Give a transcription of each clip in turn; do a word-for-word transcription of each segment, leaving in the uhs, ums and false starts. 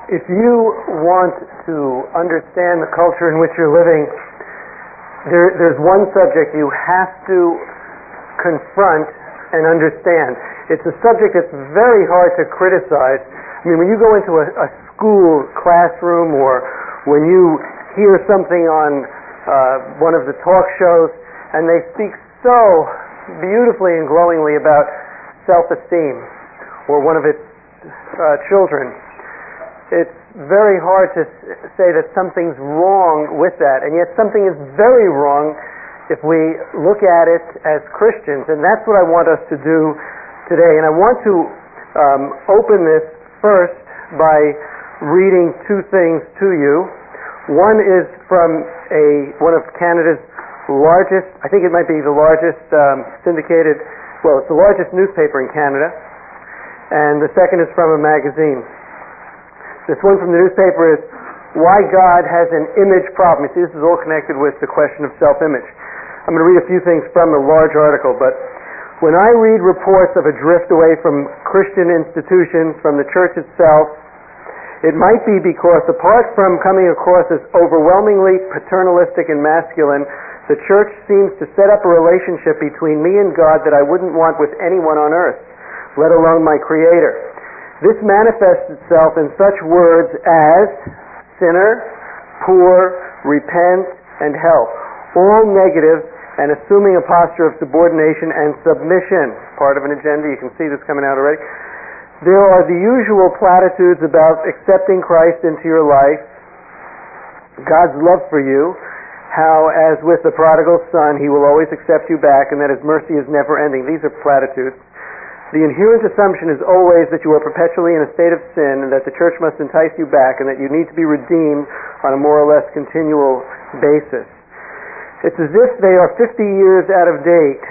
If you want to understand the culture in which you're living, there, there's one subject you have to confront and understand. It's a subject that's very hard to criticize. I mean, when you go into a, a school classroom, or when you hear something on uh, one of the talk shows, and they speak so beautifully and glowingly about self-esteem, or one of its uh, children, it's very hard to say that something's wrong with that, and yet something is very wrong if we look at it as Christians, and that's what I want us to do today. And I want to um, open this first by reading two things to you. One is from a one of Canada's largest, I think it might be the largest um, syndicated, well, it's the largest newspaper in Canada, and the second is from a magazine. This one from the newspaper is Why God Has an Image Problem. You see, this is all connected with the question of self-image. I'm going to read a few things from the large article, but when I read reports of a drift away from Christian institutions, from the church itself, it might be because, apart from coming across as overwhelmingly paternalistic and masculine, the church seems to set up a relationship between me and God that I wouldn't want with anyone on earth, let alone my Creator. This manifests itself in such words as sinner, poor, repent, and help, all negative and assuming a posture of subordination and submission. Part of an agenda, you can see this coming out already. There are the usual platitudes about accepting Christ into your life, God's love for you, how, as with the prodigal son, he will always accept you back, and that his mercy is never ending. These are platitudes. The inherent assumption is always that you are perpetually in a state of sin, and that the church must entice you back, and that you need to be redeemed on a more or less continual basis. It's as if they are fifty years out of date.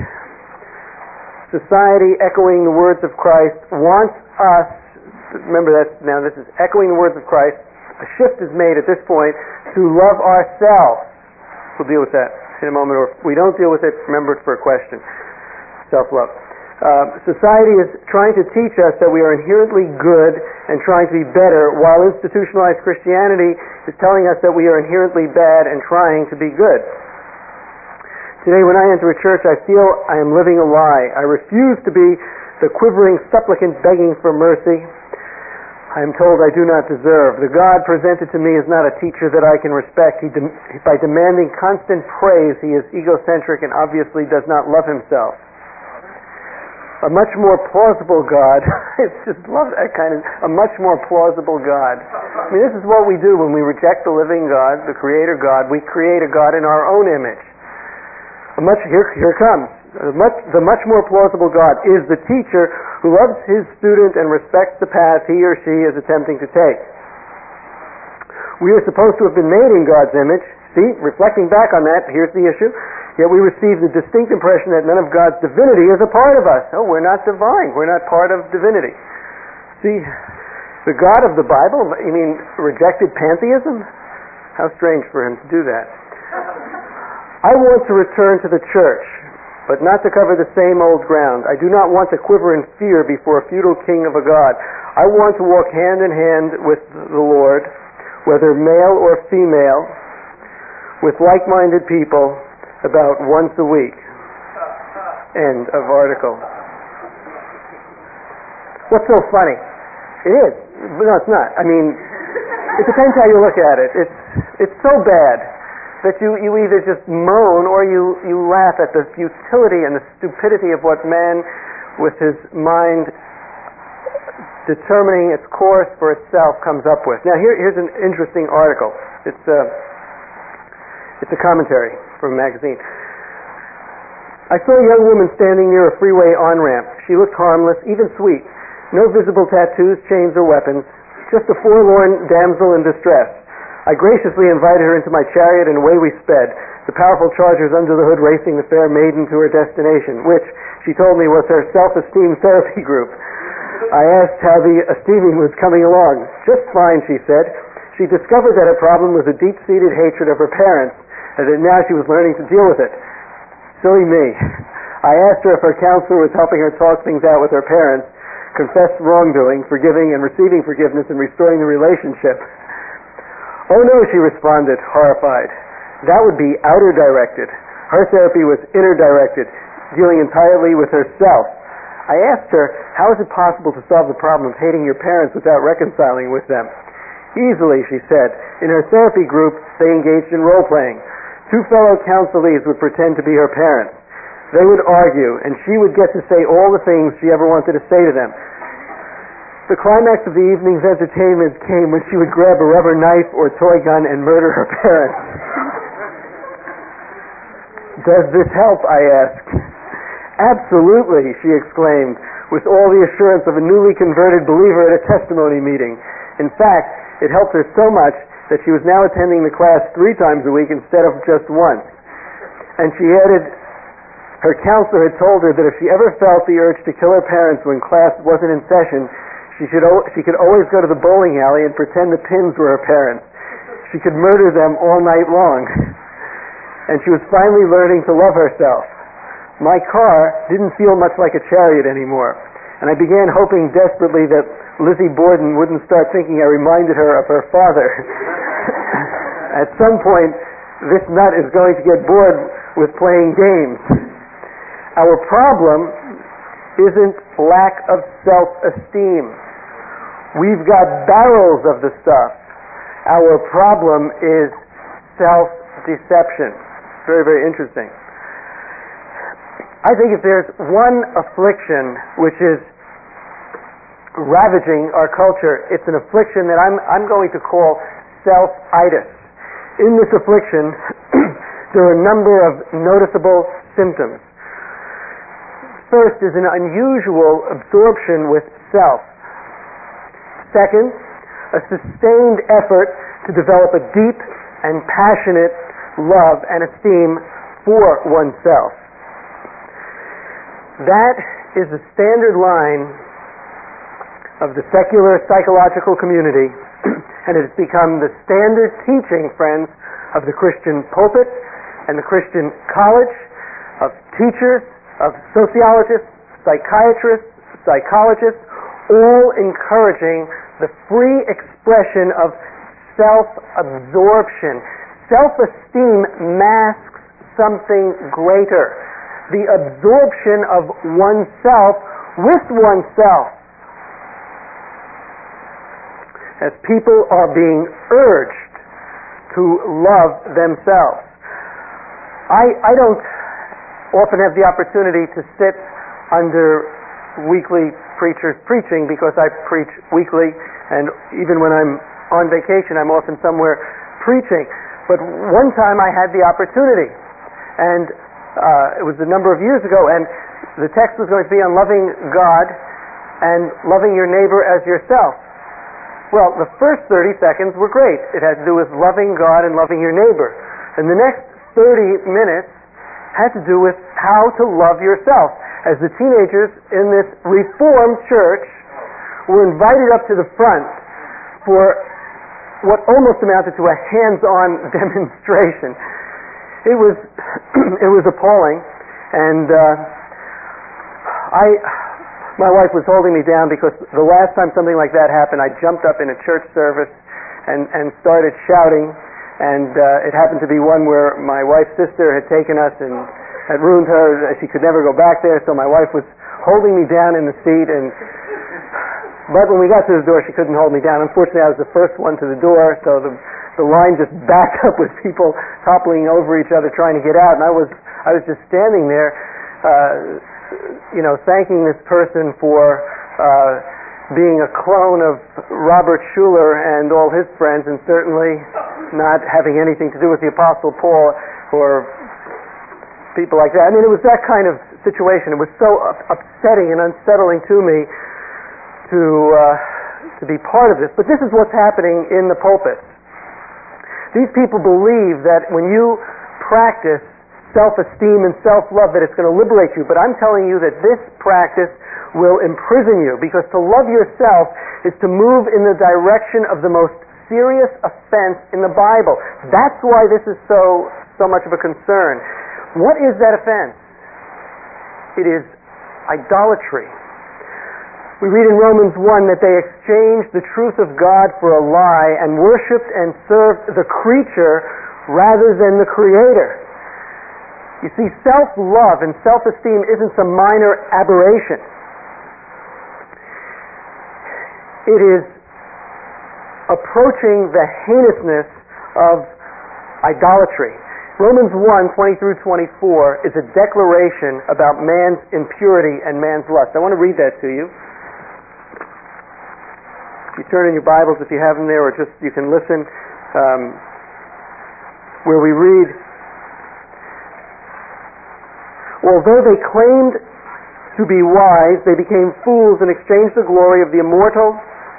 Society, echoing the words of Christ, wants us, remember that now, this is echoing the words of Christ, a shift is made at this point to love ourselves. We'll deal with that in a moment, or if we don't deal with it, remember it's for a question. Self-love. Uh, society is trying to teach us that we are inherently good and trying to be better, while institutionalized Christianity is telling us that we are inherently bad and trying to be good. Today, when I enter a church, I feel I am living a lie. I refuse to be the quivering supplicant begging for mercy I am told I do not deserve. The God presented to me is not a teacher that I can respect. He de- by demanding constant praise, he is egocentric and obviously does not love himself. A much more plausible God, I just love that kind of, a much more plausible God. I mean, this is what we do when we reject the living God, the Creator God. We create a God in our own image. A much, here, here comes. A much, the much more plausible God is the teacher who loves his student and respects the path he or she is attempting to take. We are supposed to have been made in God's image. See, reflecting back on that, here's the issue. Yet we receive the distinct impression that none of God's divinity is a part of us. Oh, we're not divine. We're not part of divinity. See, the God of the Bible, you mean rejected pantheism? How strange for him to do that. I want to return to the church, but not to cover the same old ground. I do not want to quiver in fear before a feudal king of a God. I want to walk hand in hand with the Lord, whether male or female, with like-minded people, about once a week. End of article. What's so funny? It is. No, it's not. I mean, it depends how you look at it. It's it's so bad that you, you either just moan or you, you laugh at the futility and the stupidity of what man, with his mind determining its course for itself, comes up with. Now here, here's an interesting article. It's a, it's a commentary from a magazine. I saw a young woman standing near a freeway on-ramp. She looked harmless, even sweet. No visible tattoos, chains, or weapons. Just a forlorn damsel in distress. I graciously invited her into my chariot, and away we sped, the powerful chargers under the hood racing the fair maiden to her destination, which, she told me, was her self-esteem therapy group. I asked how the esteeming was coming along. Just fine, she said. She discovered that her problem was a deep-seated hatred of her parents, and that now she was learning to deal with it. Silly me. I asked her if her counselor was helping her talk things out with her parents, confess wrongdoing, forgiving and receiving forgiveness, and restoring the relationship. Oh no, she responded, horrified. That would be outer-directed. Her therapy was inner-directed, dealing entirely with herself. I asked her, how is it possible to solve the problem of hating your parents without reconciling with them? Easily, she said. In her therapy group, they engaged in role-playing. Two fellow counselees would pretend to be her parents. They would argue, and she would get to say all the things she ever wanted to say to them. The climax of the evening's entertainment came when she would grab a rubber knife or toy gun and murder her parents. Does this help? I asked. Absolutely, she exclaimed, with all the assurance of a newly converted believer at a testimony meeting. In fact, it helped her so much that she was now attending the class three times a week instead of just once. And she added, her counselor had told her that if she ever felt the urge to kill her parents when class wasn't in session, she, should o- she could always go to the bowling alley and pretend the pins were her parents. She could murder them all night long. And she was finally learning to love herself. My car didn't feel much like a chariot anymore, and I began hoping desperately that Lizzie Borden wouldn't start thinking I reminded her of her father. At some point, this nut is going to get bored with playing games. Our problem isn't lack of self-esteem. We've got barrels of the stuff. Our problem is self-deception. Very, very interesting. I think if there's one affliction which is ravaging our culture, it's an affliction that I'm, I'm going to call self-itis. In this affliction, there are a number of noticeable symptoms. First is an unusual absorption with self. Second, a sustained effort to develop a deep and passionate love and esteem for oneself. That is the standard line of the secular psychological community, and it has become the standard teaching, friends, of the Christian pulpit and the Christian college, of teachers, of sociologists, psychiatrists, psychologists, all encouraging the free expression of self-absorption. Self-esteem masks something greater. The absorption of oneself with oneself. As people are being urged to love themselves. I, I don't often have the opportunity to sit under weekly preachers preaching because I preach weekly, and even when I'm on vacation I'm often somewhere preaching. But one time I had the opportunity, and Uh, it was a number of years ago, and the text was going to be on loving God and loving your neighbor as yourself. Well, the first thirty seconds were great. It had to do with loving God and loving your neighbor. And the next thirty minutes had to do with how to love yourself. As the teenagers in this Reformed church were invited up to the front for what almost amounted to a hands-on demonstration. It was it was appalling, and uh, I my wife was holding me down because the last time something like that happened, I jumped up in a church service and, and started shouting, and uh, it happened to be one where my wife's sister had taken us and had ruined her. She could never go back there, so my wife was holding me down in the seat, and but when we got to the door, she couldn't hold me down. Unfortunately, I was the first one to the door, so the The line just backed up with people toppling over each other trying to get out, and I was I was just standing there, uh, you know, thanking this person for uh, being a clone of Robert Schuller and all his friends, and certainly not having anything to do with the Apostle Paul or people like that. I mean, it was that kind of situation. It was so up- upsetting and unsettling to me to uh, to be part of this. But this is what's happening in the pulpit. These people believe that when you practice self-esteem and self-love that it's going to liberate you, but I'm telling you that this practice will imprison you, because to love yourself is to move in the direction of the most serious offense in the Bible. That's why this is so so much of a concern. What is that offense? It is idolatry. We read in Romans one that they exchanged the truth of God for a lie and worshipped and served the creature rather than the Creator. You see, self-love and self-esteem isn't some minor aberration. It is approaching the heinousness of idolatry. Romans one, twenty through twenty-four is a declaration about man's impurity and man's lust. I want to read that to you. You turn in your Bibles if you have them there, or just you can listen, um, where we read, although they claimed to be wise, they became fools and exchanged the glory of the immortal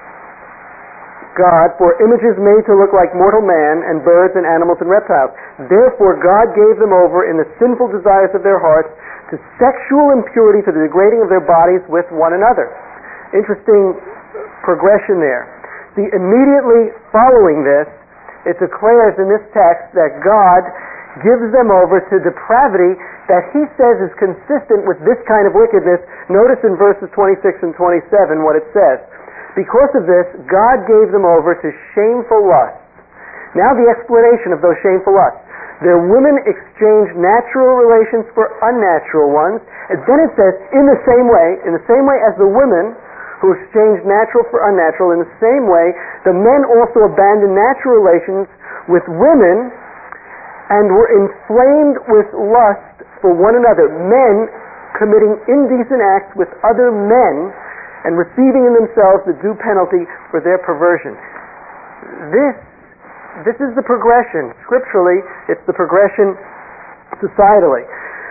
God for images made to look like mortal man and birds and animals and reptiles. Therefore God gave them over in the sinful desires of their hearts to sexual impurity, to the degrading of their bodies with one another. Interesting progression there. See, immediately following this, it declares in this text that God gives them over to depravity that he says is consistent with this kind of wickedness. Notice in verses twenty-six and twenty-seven what it says. Because of this, God gave them over to shameful lusts. Now the explanation of those shameful lusts. Their women exchanged natural relations for unnatural ones. And then it says, in the same way, in the same way as the women who exchanged natural for unnatural, in the same way, the men also abandoned natural relations with women and were inflamed with lust for one another. Men committing indecent acts with other men and receiving in themselves the due penalty for their perversion. This, this is the progression. Scripturally, it's the progression societally.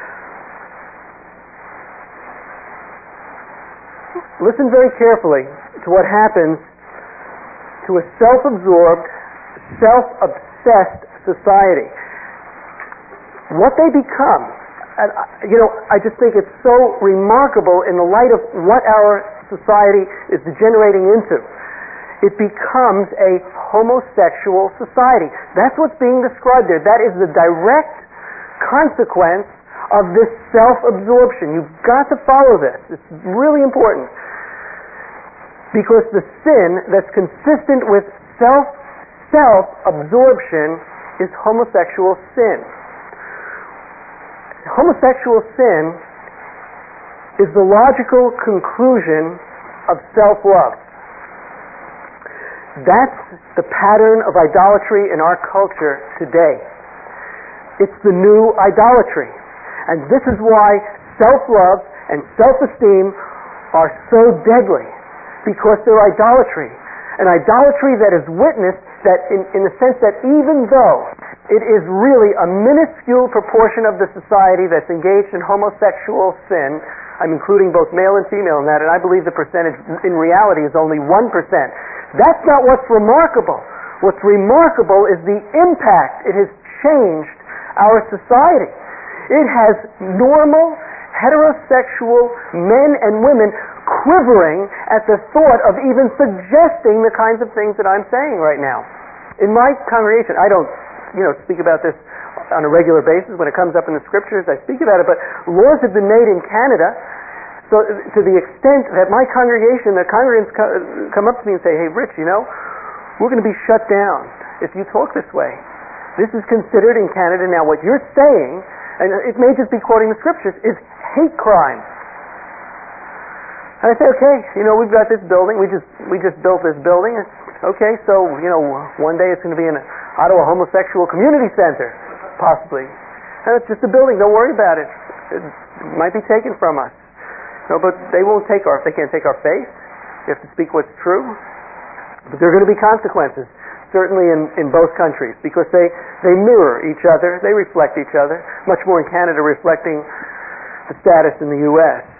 Listen very carefully to what happens to a self-absorbed, self-obsessed society. What they become, and you know, I just think it's so remarkable in the light of what our society is degenerating into. It becomes a homosexual society. That's what's being described there. That is the direct consequence of this self-absorption. You've got to follow this. It's really important. Because the sin that's consistent with self, self-absorption is homosexual sin. Homosexual sin is the logical conclusion of self-love. That's the pattern of idolatry in our culture today. It's the new idolatry. And this is why self-love and self-esteem are so deadly. Because they're idolatry. An idolatry that is witnessed that in, in the sense that even though it is really a minuscule proportion of the society that's engaged in homosexual sin, I'm including both male and female in that, and I believe the percentage in reality is only one percent. That's not what's remarkable. What's remarkable is the impact it has changed our society. It has normal, heterosexual men and women quivering at the thought of even suggesting the kinds of things that I'm saying right now. In my congregation, I don't, you know, speak about this on a regular basis. When it comes up in the scriptures, I speak about it, but laws have been made in Canada so to the extent that my congregation, the congregants come up to me and say, hey, Rich, you know, we're going to be shut down if you talk this way. This is considered in Canada now what you're saying, and it may just be quoting the scriptures, is hate crime. And I say, okay, you know, we've got this building. We just we just built this building. Okay, so, you know, one day it's going to be an Ottawa Homosexual Community Center, possibly. And it's just a building. Don't worry about it. It might be taken from us. No, but they won't take our, they can't take our faith. You have to speak what's true. But there are going to be consequences, certainly in, in both countries, because they, they mirror each other. They reflect each other, much more in Canada reflecting the status in the U S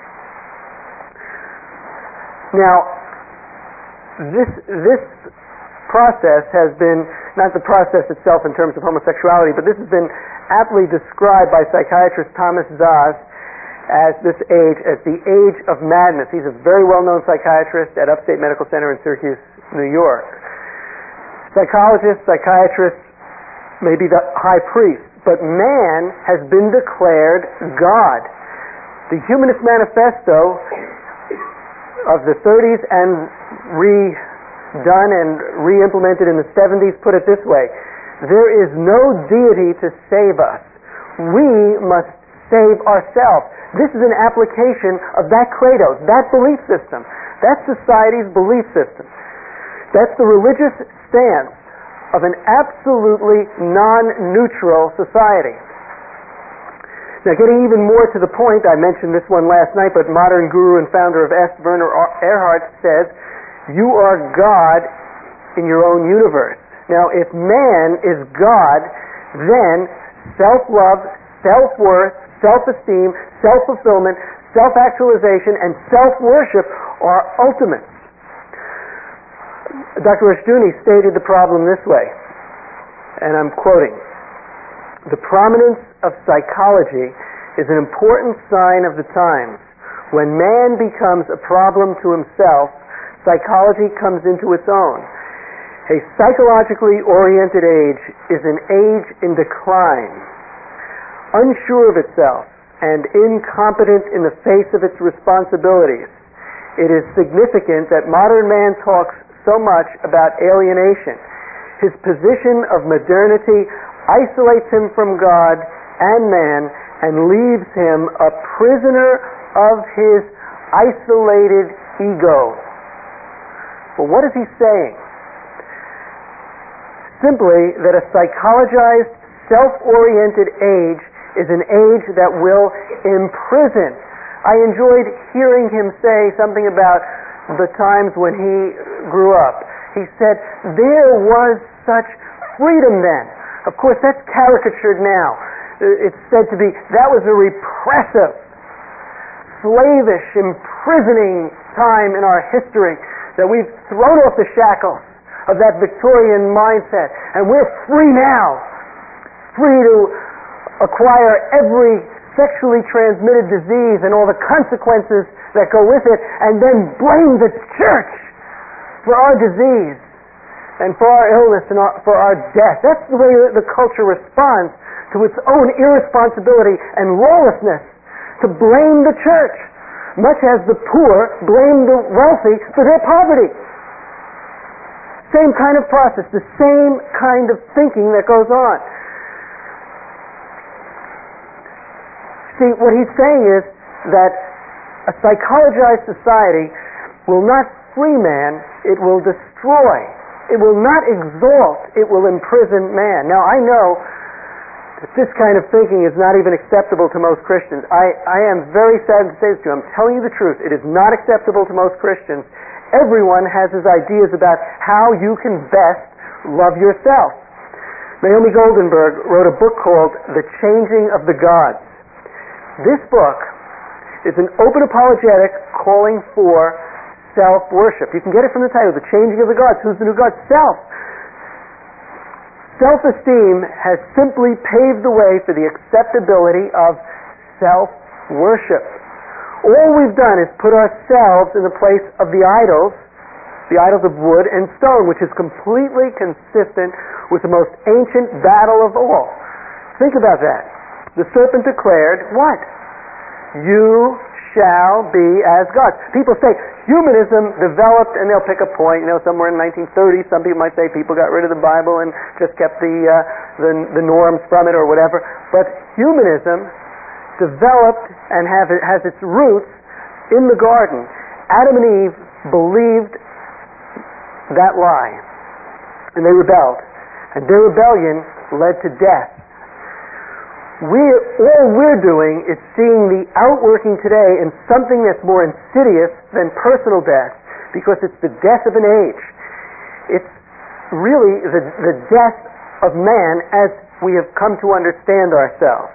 Now, this this process has been, not the process itself in terms of homosexuality, but this has been aptly described by psychiatrist Thomas Szasz as this age, as the age of madness. He's a very well-known psychiatrist at Upstate Medical Center in Syracuse, New York. Psychologists, psychiatrists, maybe the high priest, but man has been declared God. The Humanist Manifesto of the thirties and redone and re-implemented in the seventies put it this way: there is no deity to save us. We must save ourselves. This is an application of that credo, that belief system. That's society's belief system. That's the religious stance of an absolutely non-neutral society. Now, getting even more to the point, I mentioned this one last night, but modern guru and founder of S. Werner Erhard says, you are God in your own universe. Now, if man is God, then self-love, self-worth, self-esteem, self-fulfillment, self-actualization, and self-worship are ultimates. Doctor Rushdoony stated the problem this way, and I'm quoting, "The prominence of psychology is an important sign of the times. When man becomes a problem to himself, psychology comes into its own. A psychologically oriented age is an age in decline, unsure of itself, and incompetent in the face of its responsibilities. It is significant that modern man talks so much about alienation. His position of modernity isolates him from God and man and leaves him a prisoner of his isolated ego." Well, what is he saying? Simply that a psychologized, self-oriented age is an age that will imprison. I enjoyed hearing him say something about the times when he grew up. He said, there was such freedom then. Of course, that's caricatured now. It's said to be, that was a repressive, slavish, imprisoning time in our history, that we've thrown off the shackles of that Victorian mindset, and we're free now, free to acquire every sexually transmitted disease and all the consequences that go with it, and then blame the church for our disease and for our illness and our, for our death. That's the way the culture responds to its own irresponsibility and lawlessness, to blame the church, much as the poor blame the wealthy for their poverty. Same kind of process, the same kind of thinking that goes on. See, what he's saying is that a psychologized society will not free man, it will destroy. It will not exalt, it will imprison man. Now, I know that this kind of thinking is not even acceptable to most Christians. I, I am very sad to say this to you. I'm telling you the truth. It is not acceptable to most Christians. Everyone has his ideas about how you can best love yourself. Naomi Goldenberg wrote a book called The Changing of the Gods. This book is an open apologetic calling for self-worship. You can get it from the title, The Changing of the Gods. Who's the new God? Self. Self-esteem has simply paved the way for the acceptability of self-worship. All we've done is put ourselves in the place of the idols, the idols of wood and stone, which is completely consistent with the most ancient battle of all. Think about that. The serpent declared, what? You shall be as gods. People say humanism developed, and they'll pick a point, you know, somewhere in the nineteen thirties. Some people might say people got rid of the Bible and just kept the, uh, the, the norms from it or whatever. But humanism developed and have, has its roots in the garden. Adam and Eve believed that lie, and they rebelled, and their rebellion led to death. We're, all we're doing is seeing the outworking today in something that's more insidious than personal death, because it's the death of an age. It's really the, the death of man as we have come to understand ourselves.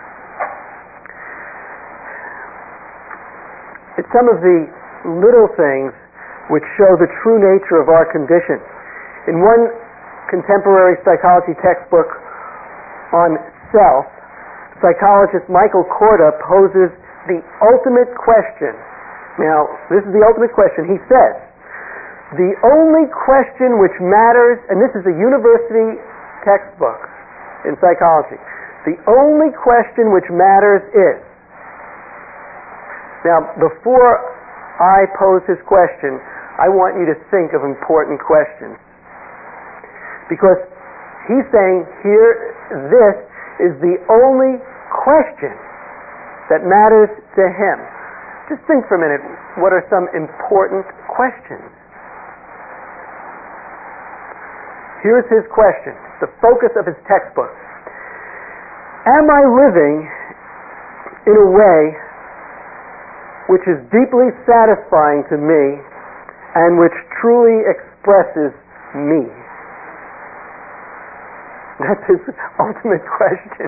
It's some of the little things which show the true nature of our condition. In one contemporary psychology textbook on self, psychologist Michael Korda poses the ultimate question. Now, this is the ultimate question. He says, the only question which matters, and this is a university textbook in psychology, the only question which matters is, now, before I pose his question, I want you to think of important questions. Because he's saying here, this is the only question that matters to him. Just think for a minute, what are some important questions? Here's his question, the focus of his textbook. Am I living in a way which is deeply satisfying to me and which truly expresses me? That's his ultimate question.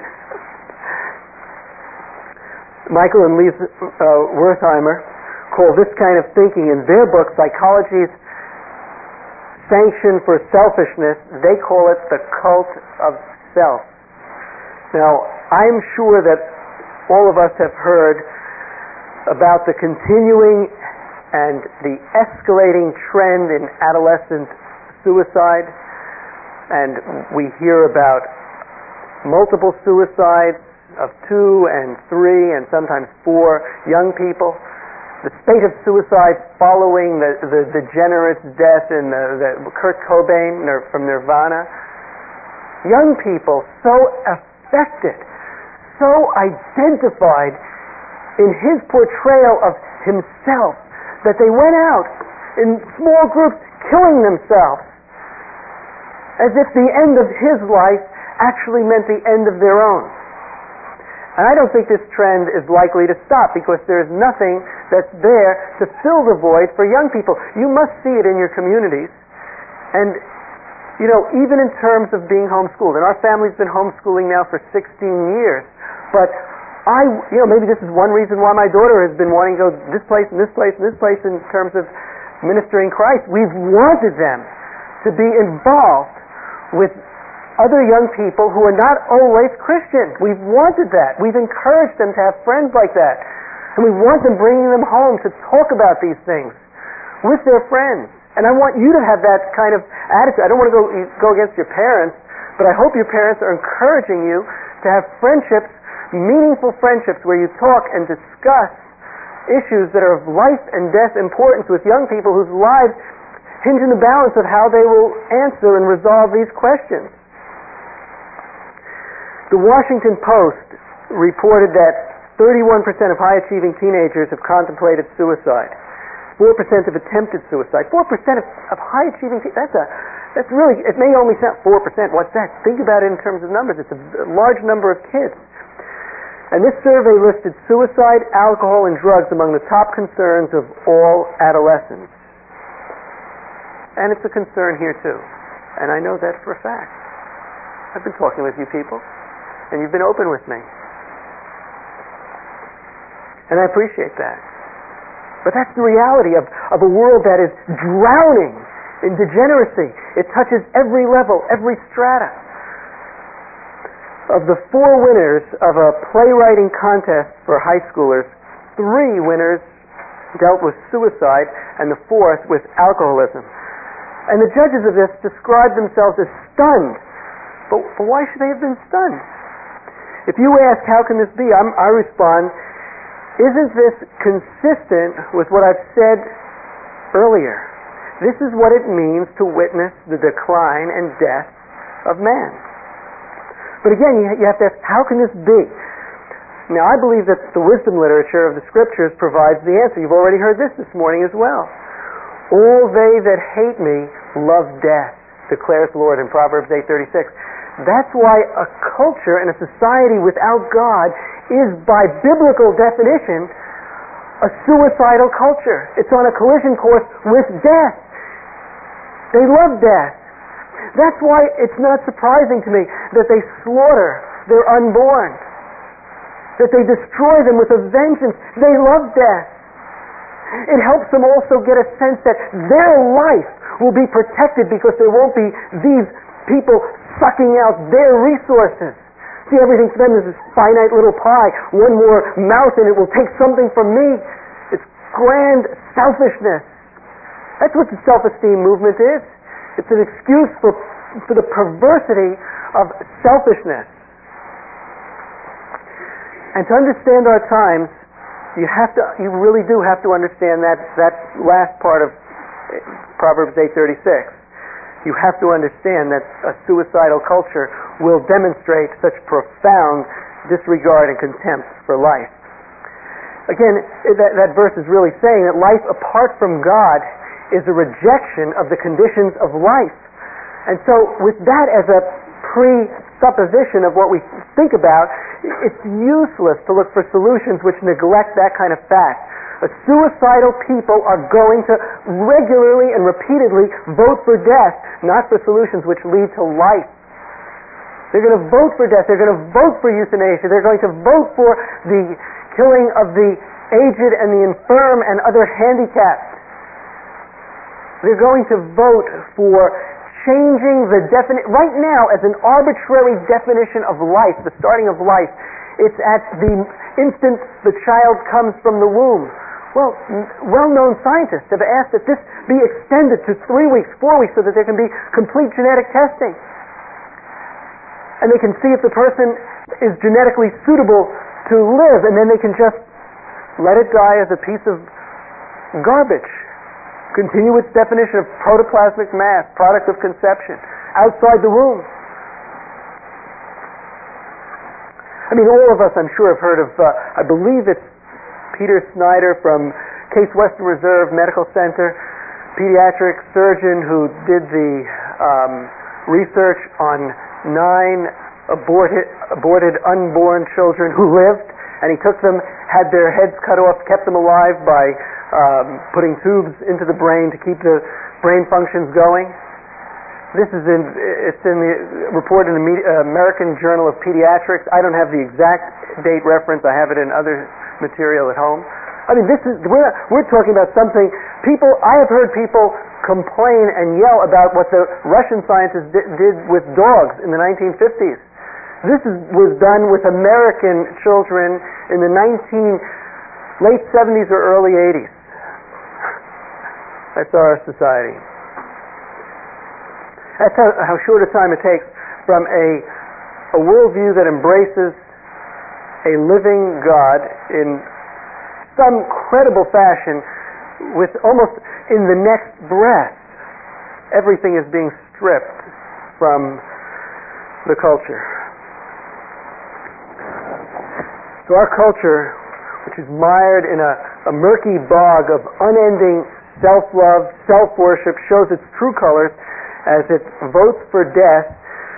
Michael and Lisa uh, Wertheimer call this kind of thinking in their book, Psychology's Sanction for Selfishness, they call it the cult of self. Now, I'm sure that all of us have heard about the continuing and the escalating trend in adolescent suicide, and we hear about multiple suicides of two and three and sometimes four young people. The spate of suicides following the, the degenerate's death in the, the Kurt Cobain from Nirvana. Young people so affected, so identified in his portrayal of himself that they went out in small groups killing themselves as if the end of his life actually meant the end of their own. And I don't think this trend is likely to stop because there's nothing that's there to fill the void for young people. You must see it in your communities. And, you know, even in terms of being homeschooled, and our family's been homeschooling now for sixteen years, but I, you know, maybe this is one reason why my daughter has been wanting to go this place and this place and this place in terms of ministering Christ. We've wanted them to be involved with other young people who are not always Christian. We've wanted that. We've encouraged them to have friends like that. And we want them bringing them home to talk about these things with their friends. And I want you to have that kind of attitude. I don't want to go, go against your parents, but I hope your parents are encouraging you to have friendships, meaningful friendships, where you talk and discuss issues that are of life and death importance with young people whose lives hinge in the balance of how they will answer and resolve these questions. The Washington Post reported that thirty-one percent of high-achieving teenagers have contemplated suicide. four percent have attempted suicide. four percent of, of high-achieving teenagers, that's, a, that's really, it may only sound four percent. What's that? Think about it in terms of numbers. It's a, a large number of kids. And this survey listed suicide, alcohol, and drugs among the top concerns of all adolescents. And it's a concern here too. And I know that for a fact. I've been talking with you people, and you've been open with me. And I appreciate that. But that's the reality of, of a world that is drowning in degeneracy. It touches every level, every strata. Of the four winners of a playwriting contest for high schoolers, three winners dealt with suicide, and the fourth with alcoholism. And the judges of this described themselves as stunned. But, but why should they have been stunned? If you ask, how can this be? I'm, I respond, isn't this consistent with what I've said earlier? This is what it means to witness the decline and death of man. But again, you, you have to ask, how can this be? Now, I believe that the wisdom literature of the Scriptures provides the answer. You've already heard this this morning as well. All they that hate me love death, declares the Lord in Proverbs eight thirty-six. That's why a culture and a society without God is, by biblical definition, a suicidal culture. It's on a collision course with death. They love death. That's why it's not surprising to me that they slaughter their unborn, that they destroy them with a vengeance. They love death. It helps them also get a sense that their life will be protected because there won't be these people sucking out their resources. See, everything for them is this finite little pie. One more mouth and it will take something from me. It's grand selfishness. That's what the self-esteem movement is. It's an excuse for, for the perversity of selfishness. And to understand our times, you have to, you really do have to understand that, that last part of Proverbs eight thirty-six. You have to understand that a suicidal culture will demonstrate such profound disregard and contempt for life. Again, that, that verse is really saying that life apart from God is a rejection of the conditions of life. And so with that as a presupposition of what we think about, it's useless to look for solutions which neglect that kind of fact. A suicidal people are going to regularly and repeatedly vote for death, not for solutions which lead to life. They're going to vote for death. They're going to vote for euthanasia. They're going to vote for the killing of the aged and the infirm and other handicapped. They're going to vote for changing the definition. Right now, as an arbitrary definition of life, the starting of life, it's at the instant the child comes from the womb. Well, well-known scientists have asked that this be extended to three weeks, four weeks, so that there can be complete genetic testing. And they can see if the person is genetically suitable to live, and then they can just let it die as a piece of garbage. Continue its definition of protoplasmic mass, product of conception, outside the womb. I mean, all of us, I'm sure, have heard of, uh, I believe it's Peter Snyder from Case Western Reserve Medical Center, pediatric surgeon who did the um, research on nine aborted, aborted unborn children who lived, and he took them, had their heads cut off, kept them alive by um, putting tubes into the brain to keep the brain functions going. This is in, it's in the report in the American Journal of Pediatrics. I don't have the exact date reference. I have it in other material at home. I mean, this is, we're, we're talking about something, people, I have heard people complain and yell about what the Russian scientists did, did with dogs in the nineteen fifties. This is, was done with American children in the nineteen, late seventies or early eighties. That's our society. That's how, how short a time it takes from a, a worldview that embraces a living God in some credible fashion, with almost in the next breath, everything is being stripped from the culture. So our culture, which is mired in a, a murky bog of unending self-love, self-worship, shows its true colors as it votes for death.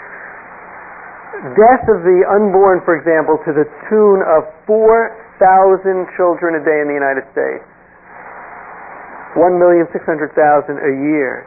Death of the unborn, for example, to the tune of four thousand children a day in the United States. one million six hundred thousand a year.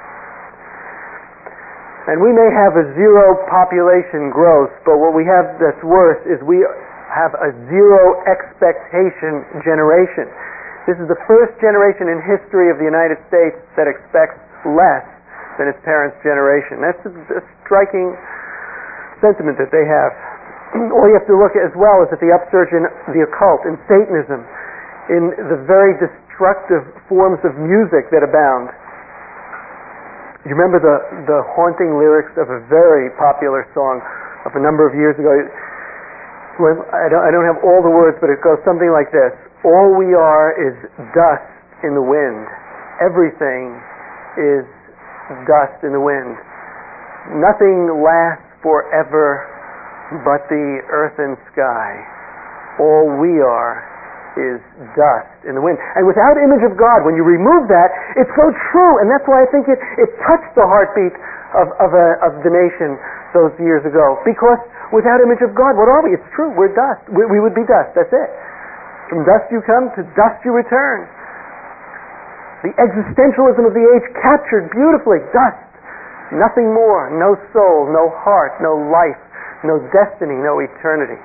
And we may have a zero population growth, but what we have that's worse is we have a zero expectation generation. This is the first generation in history of the United States that expects less than its parents' generation. That's a, a striking sentiment that they have. All you have to look at as well is at the upsurge in the occult, in Satanism, in the very destructive forms of music that abound. You remember the, the haunting lyrics of a very popular song of a number of years ago? I don't, I don't have all the words, but it goes something like this. All we are is dust in the wind. Everything is dust in the wind. Nothing lasts forever but the earth and sky. All we are is dust in the wind. And without image of God, when you remove that, it's so true, and that's why I think it, it touched the heartbeat of, of, a, of the nation those years ago. Because without image of God, what are we? It's true, we're dust. We, we would be dust, that's it. From dust you come, to dust you return. The existentialism of the age captured beautifully, dust. Nothing more, no soul, no heart, no life, no destiny, no eternity.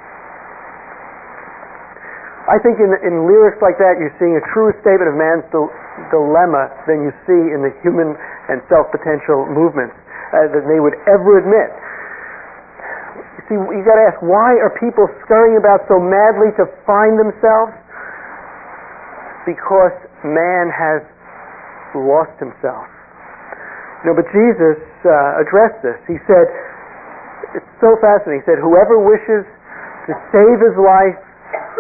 I think in, in lyrics like that you're seeing a truer statement of man's dil- dilemma than you see in the human and self-potential movements uh, that they would ever admit. You see, you got to ask, why are people scurrying about so madly to find themselves? Because man has lost himself. You know, but Jesus uh, addressed this. He said, it's so fascinating. He said, whoever wishes to save his life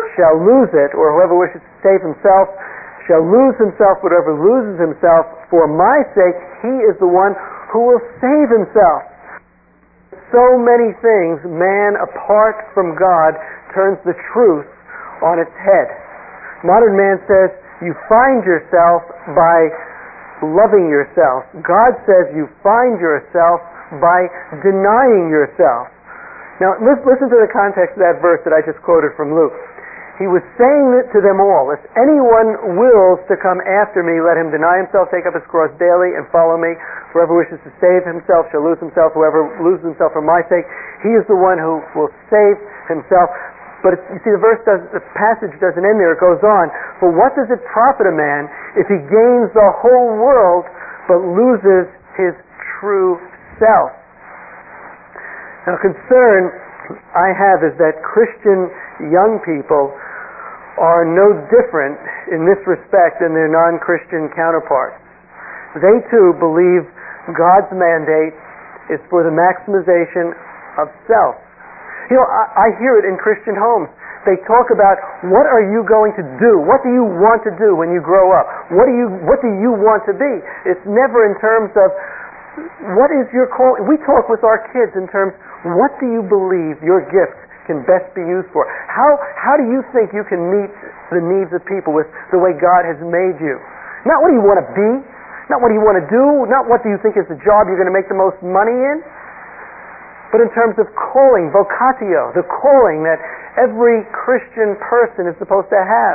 shall lose it, or whoever wishes to save himself shall lose himself. Whatever loses himself for my sake, he is the one who will save himself. So many things, man apart from God turns the truth on its head. Modern man says you find yourself by loving yourself. God says you find yourself by denying yourself. Now, listen to the context of that verse that I just quoted from Luke. He was saying it to them all. If anyone wills to come after me, let him deny himself, take up his cross daily, and follow me. Whoever wishes to save himself shall lose himself. Whoever loses himself for my sake, he is the one who will save himself. But it, you see, the verse does, the passage doesn't end there. It goes on. For what does it profit a man if he gains the whole world but loses his true self? Now, concern I have is that Christian young people are no different in this respect than their non-Christian counterparts. They too believe God's mandate is for the maximization of self. You know, I, I hear it in Christian homes. They talk about, what are you going to do? What do you want to do when you grow up? What do you what do you want to be? It's never in terms of, what is your call? We talk with our kids in terms, what do you believe your gift can best be used for? How how do you think you can meet the needs of people with the way God has made you? Not what do you want to be, not what do you want to do, not what do you think is the job you're going to make the most money in, but in terms of calling, vocatio, the calling that every Christian person is supposed to have.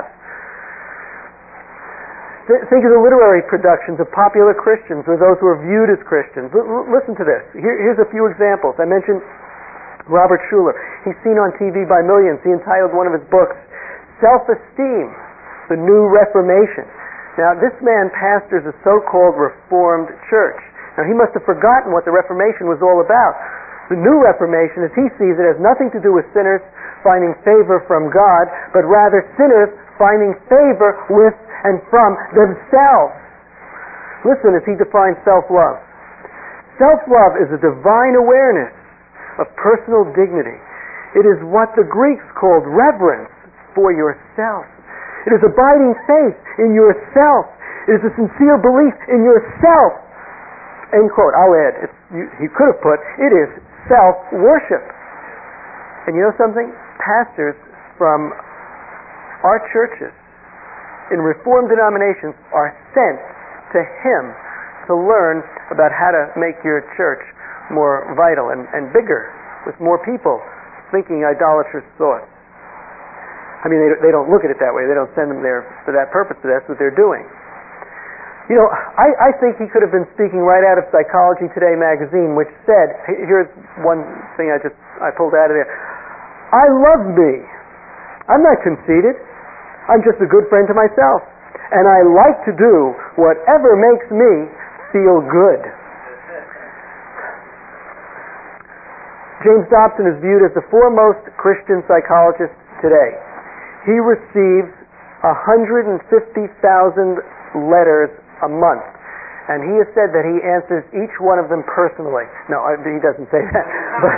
Think of the literary productions of popular Christians or those who are viewed as Christians. L- listen to this. Here, here's a few examples. I mentioned Robert Schuller. He's seen on T V by millions. He entitled one of his books, Self-Esteem, the New Reformation. Now, this man pastors a so-called Reformed church. Now, he must have forgotten what the Reformation was all about. The New Reformation, as he sees it, has nothing to do with sinners finding favor from God, but rather sinners finding favor with and from themselves. Listen as he defines self-love. Self-love is a divine awareness of personal dignity. It is what the Greeks called reverence for yourself. It is abiding faith in yourself. It is a sincere belief in yourself. End quote. I'll add, it's, you, he could have put, it is self-worship. And you know something? Pastors from our churches in Reformed denominations are sent to him to learn about how to make your church more vital and, and bigger, with more people thinking idolatrous thoughts. I mean, they, they don't look at it that way. They don't send them there for that purpose, but that's what they're doing. You know, I, I think he could have been speaking right out of Psychology Today magazine, which said, here's one thing I just I pulled out of there. I love me. I'm not conceited. I'm just a good friend to myself. And I like to do whatever makes me feel good. James Dobson is viewed as the foremost Christian psychologist today. He receives one hundred fifty thousand letters a month. And he has said that he answers each one of them personally. No, he doesn't say that. But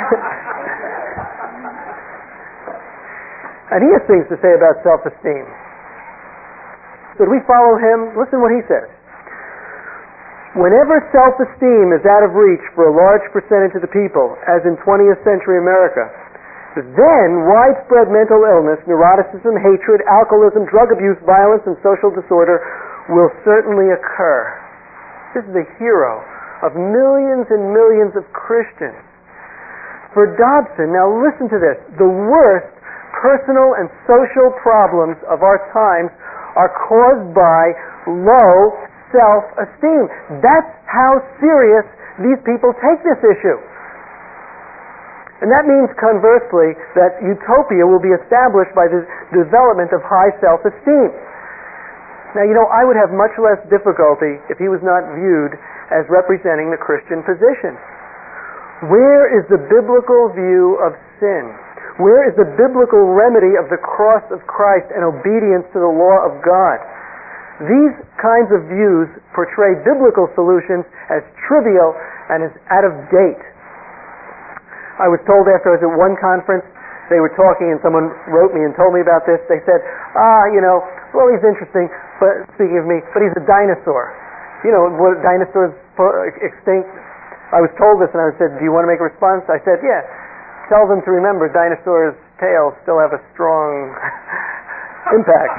and he has things to say about self-esteem. Should we follow him? Listen what he says. Whenever self-esteem is out of reach for a large percentage of the people, as in twentieth century America, then widespread mental illness, neuroticism, hatred, alcoholism, drug abuse, violence, and social disorder will certainly occur. This is the hero of millions and millions of Christians. For Dobson, now listen to this, the worst personal and social problems of our times are caused by low self-esteem. That's how serious these people take this issue. And that means, conversely, that utopia will be established by the development of high self-esteem. Now, you know, I would have much less difficulty if he was not viewed as representing the Christian position. Where is the biblical view of sin? Where is the biblical remedy of the cross of Christ and obedience to the law of God? These kinds of views portray biblical solutions as trivial and as out of date. I was told after I was at one conference they were talking and someone wrote me and told me about this. They said, ah, you know, well, he's interesting, but speaking of me, but he's a dinosaur. You know, were dinosaurs extinct? I was told this and I said, do you want to make a response? I said, yeah. Tell them to remember dinosaurs' tails still have a strong impact.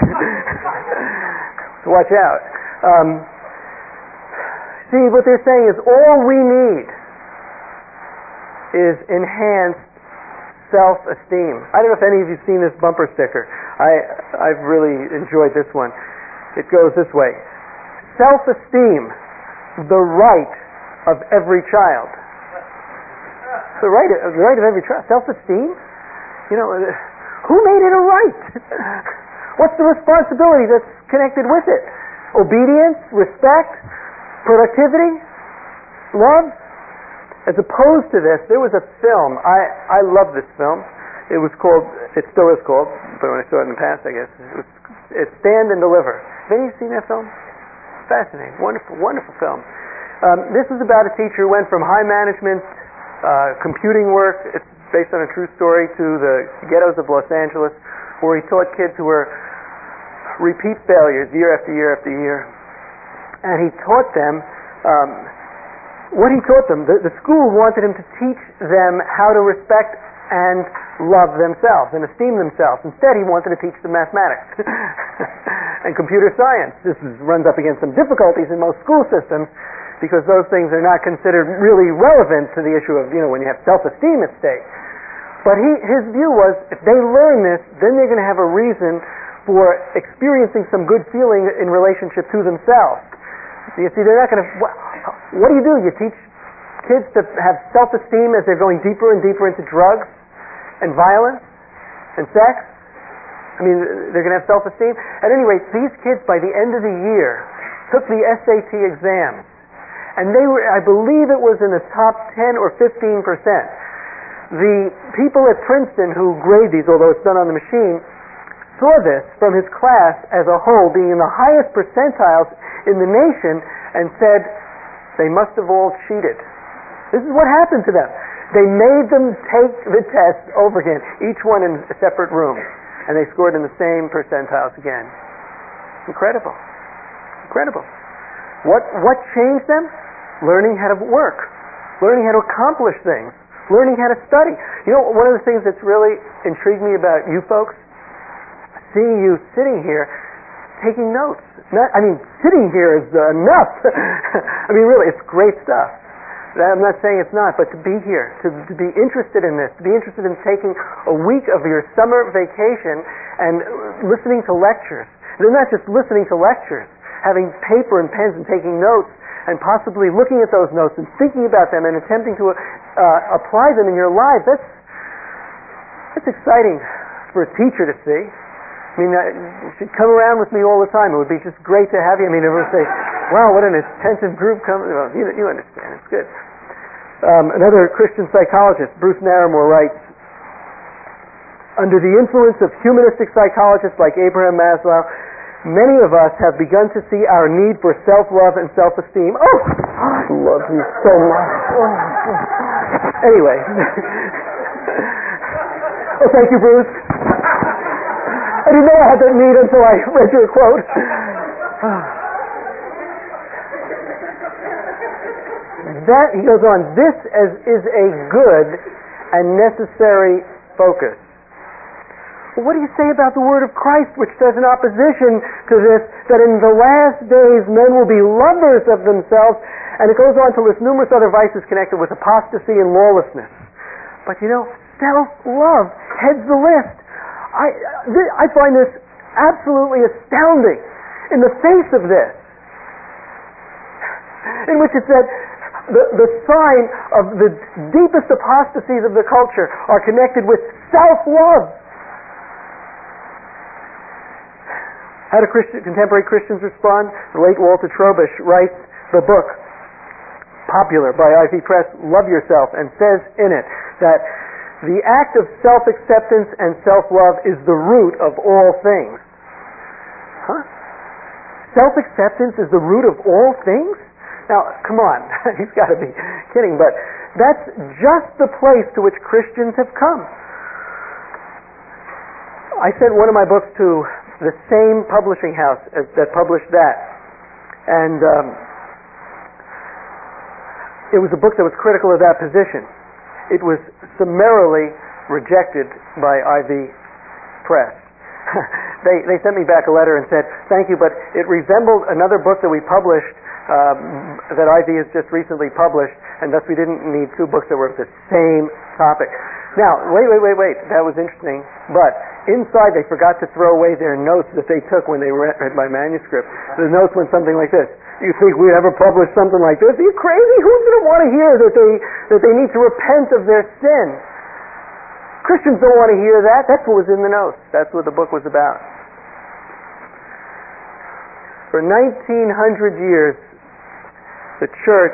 So watch out. Um, see, what they're saying is all we need is enhanced self-esteem. I don't know if any of you have seen this bumper sticker. I, I've really enjoyed this one. It goes this way. Self-esteem, the right of every child. The right, of, the right of every child. Self-esteem? You know, who made it a right? What's the responsibility that's connected with it? Obedience, respect, productivity, love? As opposed to this, there was a film. I, I love this film. It was called, it still is called, but when I saw it in the past, I guess, it was, it's Stand and Deliver. Have any of you seen that film? Fascinating. Wonderful, wonderful film. Um, this was about a teacher who went from high management uh, computing work, it's based on a true story, to the ghettos of Los Angeles, where he taught kids who were repeat failures year after year after year. And he taught them, um, what he taught them, the, the school wanted him to teach them how to respect and love themselves and esteem themselves. Instead, he wanted to teach them mathematics and computer science. This is, runs up against some difficulties in most school systems because those things are not considered really relevant to the issue of, you know, when you have self-esteem at stake. But he, his view was, if they learn this, then they're going to have a reason for experiencing some good feeling in relationship to themselves. You see, they're not going to... What, what do you do? You teach kids to have self-esteem as they're going deeper and deeper into drugs and violence and sex? I mean, they're going to have self-esteem? At any rate, these kids, by the end of the year, took the S A T exams. And they were, I believe it was in the top ten or fifteen percent. The people at Princeton who grade these, although it's done on the machine, saw this from his class as a whole being in the highest percentiles in the nation and said they must have all cheated. This is what happened to them. They made them take the test over again, each one in a separate room, and they scored in the same percentiles again. Incredible. Incredible. What, what changed them? Learning how to work, learning how to accomplish things, learning how to study. You know, one of the things that's really intrigued me about you folks, seeing you sitting here taking notes. Not, I mean, sitting here is uh, enough. I mean, really, it's great stuff. I'm not saying it's not, but to be here, to, to be interested in this, to be interested in taking a week of your summer vacation and listening to lectures. They're not just listening to lectures, having paper and pens and taking notes, and possibly looking at those notes and thinking about them and attempting to uh, apply them in your life. That's that's exciting for a teacher to see. I mean, uh, you should come around with me all the time. It would be just great to have you. I mean, everyone say, wow, what an attentive group coming. Well, you, you understand. It's good. Um, another Christian psychologist, Bruce Naramore, writes, under the influence of humanistic psychologists like Abraham Maslow, many of us have begun to see our need for self-love and self-esteem. Oh, I love you so much. Oh. Anyway. Oh, thank you, Bruce. I didn't know I had that need until I read your quote. That, he goes on, this is, is a good and necessary focus. Well, what do you say about the word of Christ, which says in opposition to this, that in the last days men will be lovers of themselves, and it goes on to list numerous other vices connected with apostasy and lawlessness. But you know, self-love heads the list. I, I find this absolutely astounding. In the face of this, in which it said, the, the sign of the deepest apostasies of the culture are connected with self-love. How do Christian, contemporary Christians respond? The late Walter Trobisch writes the book, popular by I V Press, Love Yourself, and says in it that the act of self-acceptance and self-love is the root of all things. Huh? Self-acceptance is the root of all things? Now, come on, he's got to be kidding, but that's just the place to which Christians have come. I sent one of my books to the same publishing house as, that published that. And um, it was a book that was critical of that position. It was summarily rejected by I V Press. they, they sent me back a letter and said, thank you, but it resembled another book that we published um, that I V has just recently published, and thus we didn't need two books that were of the same topic. Now, wait, wait, wait, wait. That was interesting. But inside they forgot to throw away their notes that they took when they read my manuscript. The notes went something like this. You think we'd ever publish something like this? Are you crazy? Who's going to want to hear that they, that they need to repent of their sin? Christians don't want to hear that. That's what was in the notes. That's what the book was about. For nineteen hundred years, the church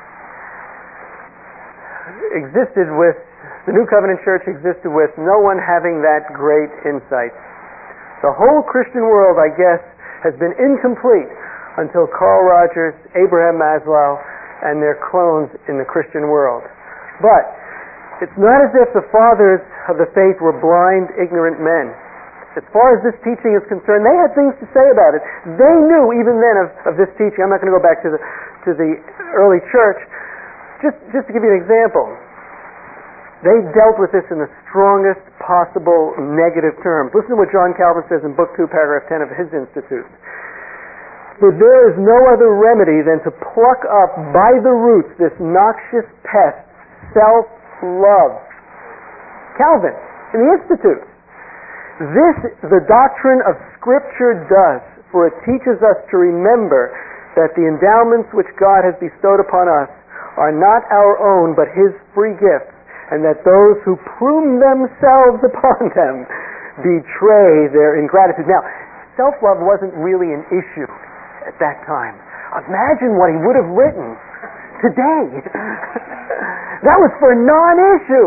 existed with The New Covenant Church existed with no one having that great insight. The whole Christian world, I guess, has been incomplete until Carl Rogers, Abraham Maslow, and their clones in the Christian world. But it's not as if the fathers of the faith were blind, ignorant men. As far as this teaching is concerned, they had things to say about it. They knew even then of, of this teaching. I'm not going to go back to the to the early church. Just just to give you an example. They dealt with this in the strongest possible negative terms. Listen to what John Calvin says in Book two, paragraph ten of his Institutes. For there is no other remedy than to pluck up by the roots this noxious pest, self-love. Calvin, in the Institutes. This the doctrine of Scripture does, for it teaches us to remember that the endowments which God has bestowed upon us are not our own, but His free gifts, and that those who plume themselves upon them betray their ingratitude. Now, self-love wasn't really an issue at that time. Imagine what he would have written today. That was for non-issue.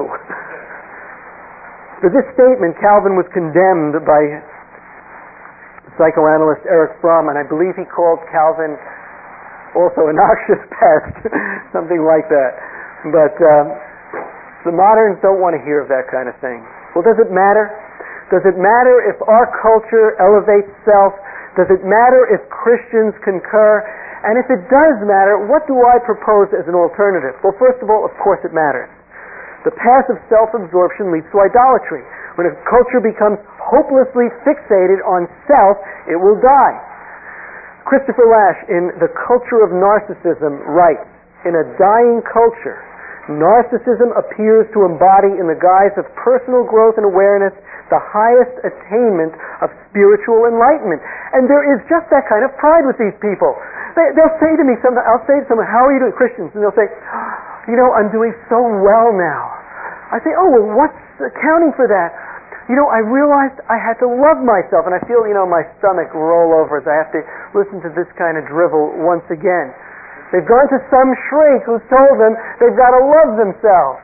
For this statement, Calvin was condemned by psychoanalyst Erich Fromm, and I believe he called Calvin also a noxious pest, something like that. But um, the moderns don't want to hear of that kind of thing. Well, does it matter? Does it matter if our culture elevates self? Does it matter if Christians concur? And if it does matter, what do I propose as an alternative? Well, first of all, of course it matters. The path of self-absorption leads to idolatry. When a culture becomes hopelessly fixated on self, it will die. Christopher Lasch, in The Culture of Narcissism, writes, in a dying culture, narcissism appears to embody in the guise of personal growth and awareness the highest attainment of spiritual enlightenment. And there is just that kind of pride with these people. They, they'll say to me, something, I'll say to someone, how are you doing, Christians? And they'll say, you know, I'm doing so well now. I say, oh, well, what's accounting for that? You know, I realized I had to love myself, and I feel, you know, my stomach roll over as I have to listen to this kind of drivel once again. They've gone to some shrink who's told them they've got to love themselves.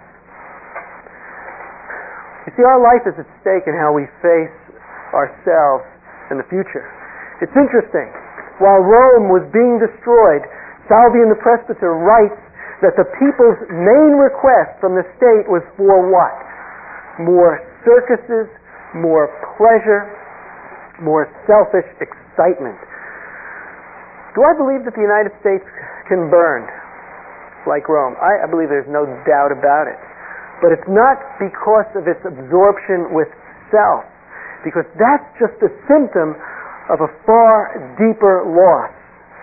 You see, our life is at stake in how we face ourselves in the future. It's interesting. While Rome was being destroyed, Salvian the presbyter writes that the people's main request from the state was for what? More circuses, more pleasure, more selfish excitement. Do I believe that the United States can burn like Rome? I, I believe there's no doubt about it. But it's not because of its absorption with self, because that's just a symptom of a far deeper loss.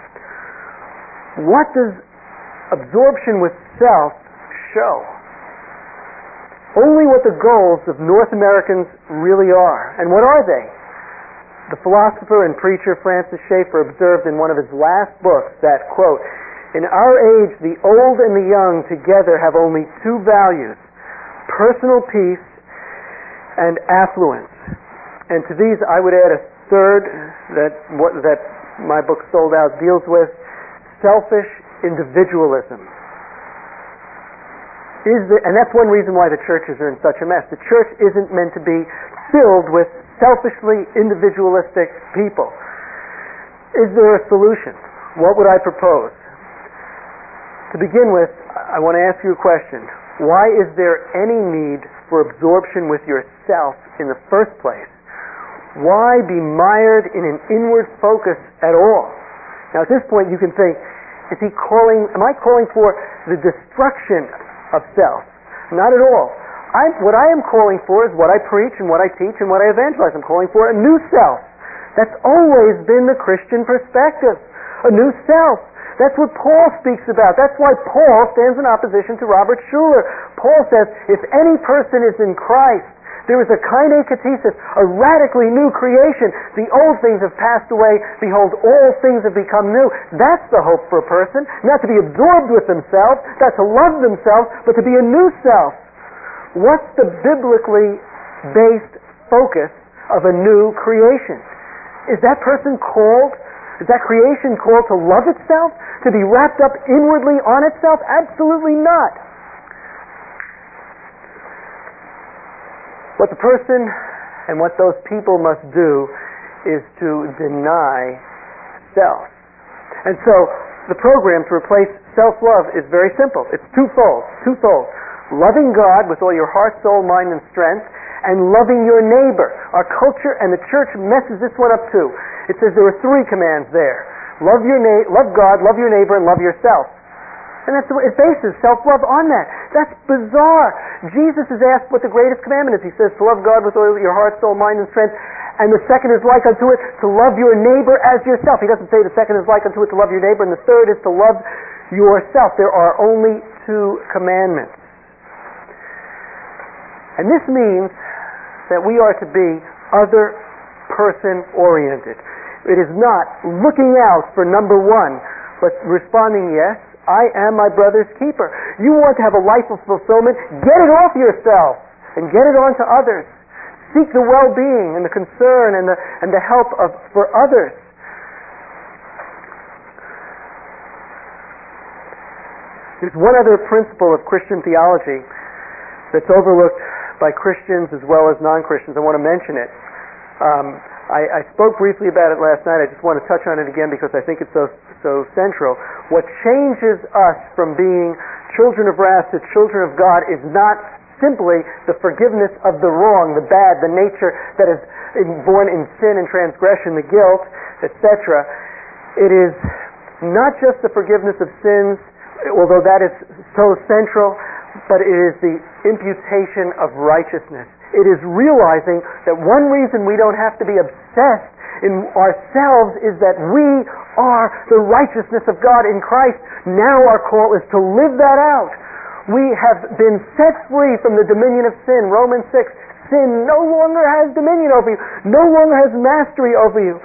What does absorption with self show? Only what the goals of North Americans really are. And what are they? The philosopher and preacher Francis Schaeffer observed in one of his last books that, quote, in our age the old and the young together have only two values, personal peace and affluence. And to these I would add a third that what, that my book Sold Out deals with, selfish individualism. Is the, and that's one reason why the churches are in such a mess. The church isn't meant to be filled with selfishly individualistic people. Is there a solution? What would I propose? To begin with, I want to ask you a question. Why is there any need for absorption with yourself in the first place? Why be mired in an inward focus at all? Now at this point you can think, is he calling, am I calling for the destruction of self? Not at all. I'm, what I am calling for is what I preach and what I teach and what I evangelize. I'm calling for a new self. That's always been the Christian perspective. A new self. That's what Paul speaks about. That's why Paul stands in opposition to Robert Schuller. Paul says, if any person is in Christ, there is a kainekatesis, a radically new creation. The old things have passed away. Behold, all things have become new. That's the hope for a person. Not to be absorbed with themselves, not to love themselves, but to be a new self. What's the biblically based focus of a new creation? Is that person called, is that creation called to love itself? To be wrapped up inwardly on itself? Absolutely not. What the person and what those people must do is to deny self. And so the program to replace self-love is very simple. It's twofold. Twofold. Loving God with all your heart, soul, mind, and strength, and loving your neighbor. Our culture and the church messes this one up too. It says there are three commands there. Love your na- love God, love your neighbor, and love yourself. And that's the, it bases self-love on that. That's bizarre. Jesus is asked what the greatest commandment is. He says to love God with all your heart, soul, mind, and strength. And the second is like unto it, to love your neighbor as yourself. He doesn't say the second is like unto it, to love your neighbor, and the third is to love yourself. There are only two commandments. And this means that we are to be other person oriented. It is not looking out for number one, but responding, yes, I am my brother's keeper. You want to have a life of fulfillment? Get it off yourself and get it on to others. Seek the well-being and the concern and the, and the help of, for others. There's one other principle of Christian theology that's overlooked by Christians as well as non-Christians. I want to mention it. Um, I, I spoke briefly about it last night. I just want to touch on it again because I think it's so so central. What changes us from being children of wrath to children of God is not simply the forgiveness of the wrong, the bad, the nature that is born in sin and transgression, the guilt, et cetera. It is not just the forgiveness of sins, although that is so central, but it is the imputation of righteousness. It is realizing that one reason we don't have to be obsessed in ourselves is that we are the righteousness of God in Christ. Now our call is to live that out. We have been set free from the dominion of sin. Romans six, sin no longer has dominion over you, no longer has mastery over you.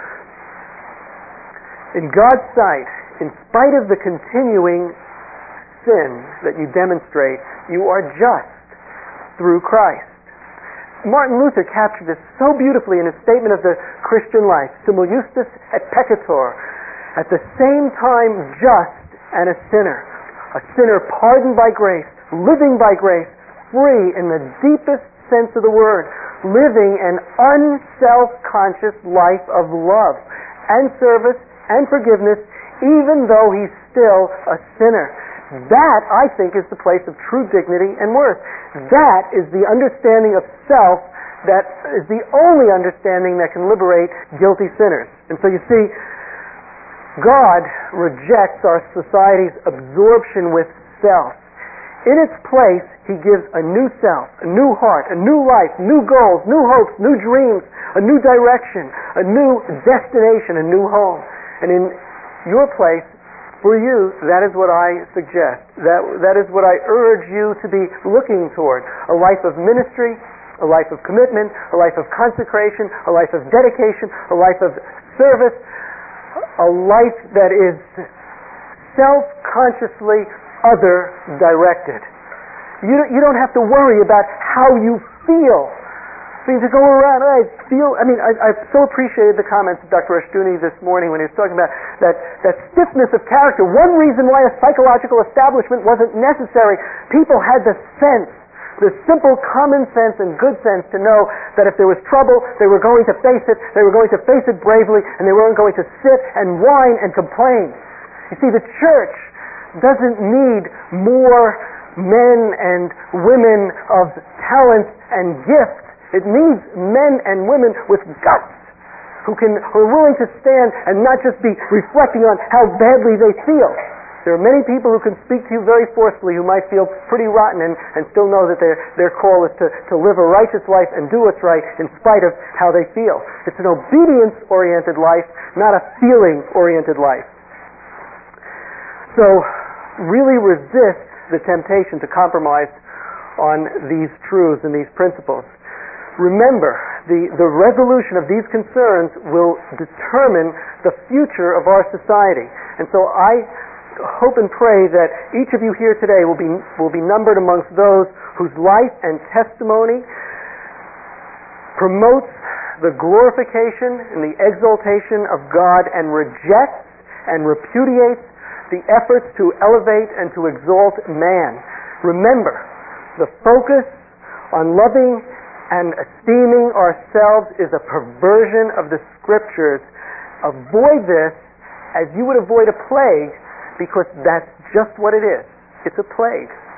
In God's sight, in spite of the continuing sin that you demonstrate, you are just through Christ. Martin Luther captured this so beautifully in his statement of the Christian life. Simul justus et peccator. At the same time just and a sinner. A sinner pardoned by grace, living by grace, free in the deepest sense of the word, living an unself-conscious life of love and service and forgiveness, even though he's still a sinner. That, I think, is the place of true dignity and worth. That is the understanding of self that is the only understanding that can liberate guilty sinners. And so you see, God rejects our society's absorption with self. In its place, He gives a new self, a new heart, a new life, new goals, new hopes, new dreams, a new direction, a new destination, a new home. And in your place, for you, that is what I suggest. That, that is what I urge you to be looking toward. A life of ministry, a life of commitment, a life of consecration, a life of dedication, a life of service, a life that is self-consciously other-directed. You, you don't have to worry about how you feel. I mean, to go around, I feel, I mean, I, I so appreciated the comments of Doctor Rushdoony this morning when he was talking about that, that stiffness of character. One reason why a psychological establishment wasn't necessary, people had the sense, the simple common sense and good sense to know that if there was trouble, they were going to face it, they were going to face it bravely, and they weren't going to sit and whine and complain. You see, the church doesn't need more men and women of talents and gifts. It needs men and women with guts who can who are willing to stand and not just be reflecting on how badly they feel. There are many people who can speak to you very forcefully who might feel pretty rotten and, and still know that their, their call is to, to live a righteous life and do what's right in spite of how they feel. It's an obedience-oriented life, not a feeling-oriented life. So, really resist the temptation to compromise on these truths and these principles. Remember, the, the resolution of these concerns will determine the future of our society. And so I hope and pray that each of you here today will be will be numbered amongst those whose life and testimony promotes the glorification and the exaltation of God and rejects and repudiates the efforts to elevate and to exalt man. Remember, the focus on loving and esteeming ourselves is a perversion of the Scriptures. Avoid this as you would avoid a plague, because that's just what it is. It's a plague.